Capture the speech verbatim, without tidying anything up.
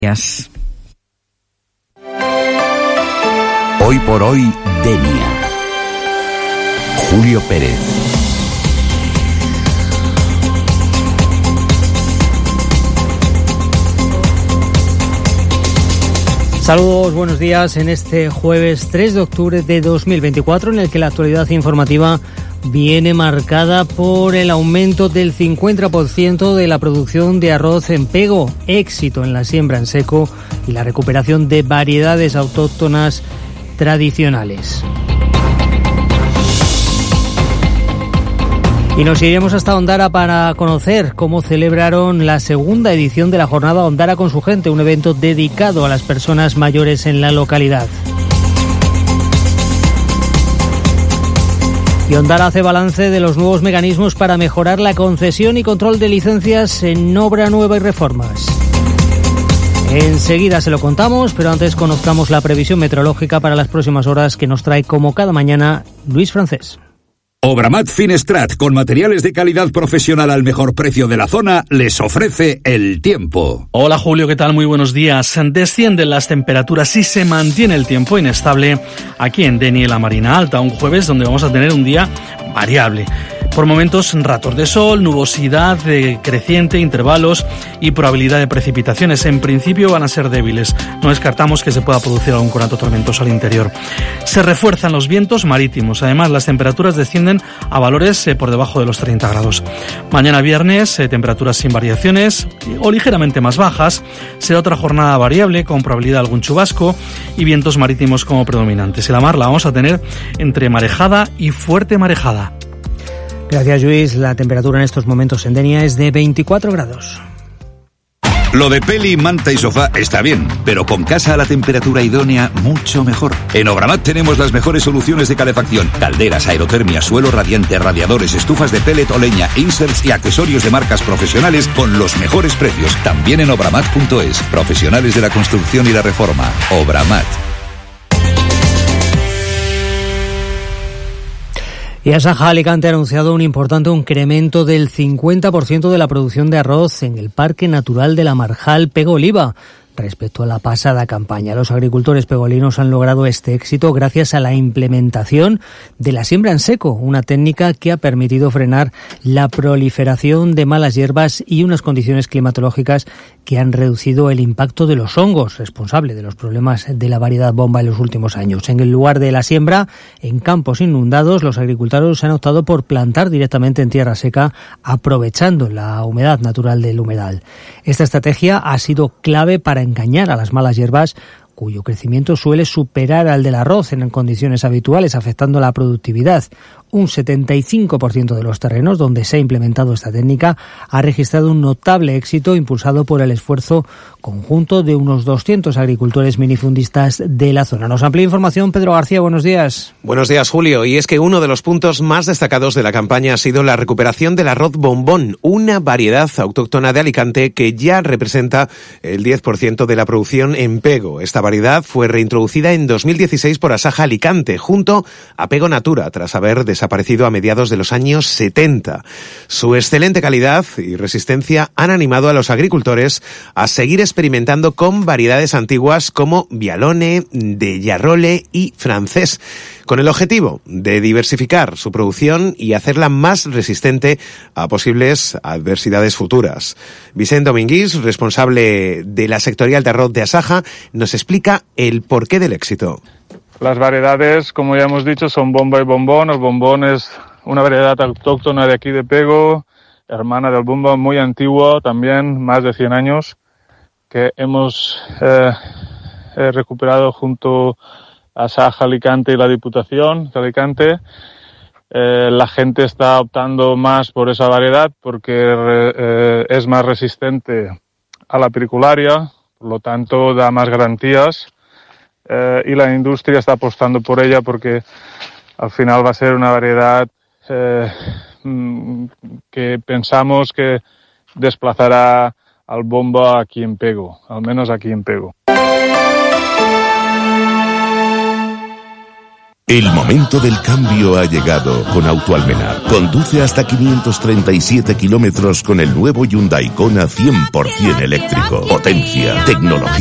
Yes. Hoy por hoy, Denia. Julio Pérez. Saludos, buenos días en este jueves tres de octubre de dos mil veinticuatro, en el que la actualidad informativa viene marcada por el aumento del cincuenta por ciento de la producción de arroz en pego, éxito en la siembra en seco y la recuperación de variedades autóctonas tradicionales. Y nos iremos hasta Ondara para conocer cómo celebraron la segunda edición de la jornada Ondara con su gente, un evento dedicado a las personas mayores en la localidad. Y Ondara hace balance de los nuevos mecanismos para mejorar la concesión y control de licencias en obra nueva y reformas. Enseguida se lo contamos, pero antes conozcamos la previsión meteorológica para las próximas horas que nos trae como cada mañana Luis Francés. Obramat Finestrat, con materiales de calidad profesional al mejor precio de la zona, les ofrece el tiempo. Hola Julio, ¿qué tal? Muy buenos días. Descienden las temperaturas y se mantiene el tiempo inestable aquí en Denia y la Marina Alta, un jueves donde vamos a tener un día variable. Por momentos, ratos de sol, nubosidad de creciente, intervalos y probabilidad de precipitaciones. En principio van a ser débiles. No descartamos que se pueda producir algún conato tormentoso al interior. Se refuerzan los vientos marítimos. Además, las temperaturas descienden a valores eh, por debajo de los treinta grados. Mañana viernes, eh, temperaturas sin variaciones o ligeramente más bajas. Será otra jornada variable con probabilidad de algún chubasco y vientos marítimos como predominantes. Y la mar la vamos a tener entre marejada y fuerte marejada. Gracias, Luis. La temperatura en estos momentos en Denia es de veinticuatro grados. Lo de peli, manta y sofá está bien, pero con casa a la temperatura idónea, mucho mejor. En Obramat tenemos las mejores soluciones de calefacción: calderas, aerotermia, suelo radiante, radiadores, estufas de pellet o leña, inserts y accesorios de marcas profesionales con los mejores precios. También en obramat punto es. Profesionales de la construcción y la reforma. Obramat. Y Asaja Alicante ha anunciado un importante incremento del cincuenta por ciento de la producción de arroz en el Parque Natural de la Marjal Pego Oliva respecto a la pasada campaña. Los agricultores pegolinos han logrado este éxito gracias a la implementación de la siembra en seco, una técnica que ha permitido frenar la proliferación de malas hierbas y unas condiciones climatológicas que han reducido el impacto de los hongos, responsable de los problemas de la variedad bomba en los últimos años. En el lugar de la siembra, en campos inundados, los agricultores han optado por plantar directamente en tierra seca, aprovechando la humedad natural del humedal. Esta estrategia ha sido clave para engañar a las malas hierbas, cuyo crecimiento suele superar al del arroz en condiciones habituales, afectando la productividad. Un setenta y cinco por ciento de los terrenos donde se ha implementado esta técnica ha registrado un notable éxito impulsado por el esfuerzo conjunto de unos doscientos agricultores minifundistas de la zona. Nos amplía información Pedro García, buenos días. Buenos días, Julio. Y es que uno de los puntos más destacados de la campaña ha sido la recuperación del arroz bombón, una variedad autóctona de Alicante que ya representa el diez por ciento de la producción en pego. Esta variedad fue reintroducida en dos mil dieciséis por Asaja Alicante junto a Pego Natura, tras haber desaparecido desaparecido a mediados de los años setenta. Su excelente calidad y resistencia han animado a los agricultores a seguir experimentando con variedades antiguas como Vialone, de Yarrole y Francés, con el objetivo de diversificar su producción y hacerla más resistente a posibles adversidades futuras. Vicente Dominguís, responsable de la sectorial de arroz de Asaja, nos explica el porqué del éxito. Las variedades, como ya hemos dicho, son bomba y bombón. El bombón es una variedad autóctona de aquí de Pego, hermana del bomba, muy antigua, también más de cien años, que hemos eh, eh, recuperado junto a Asaja Alicante y la Diputación de Alicante. Eh, la gente está optando más por esa variedad porque eh, es más resistente a la pericularia, por lo tanto da más garantías. Eh, y la industria está apostando por ella porque al final va a ser una variedad eh, que pensamos que desplazará al bomba aquí en Pego, al menos aquí en Pego. El momento del cambio ha llegado con Auto Almenar. Conduce hasta quinientos treinta y siete kilómetros con el nuevo Hyundai Kona cien por ciento eléctrico. Potencia, tecnología.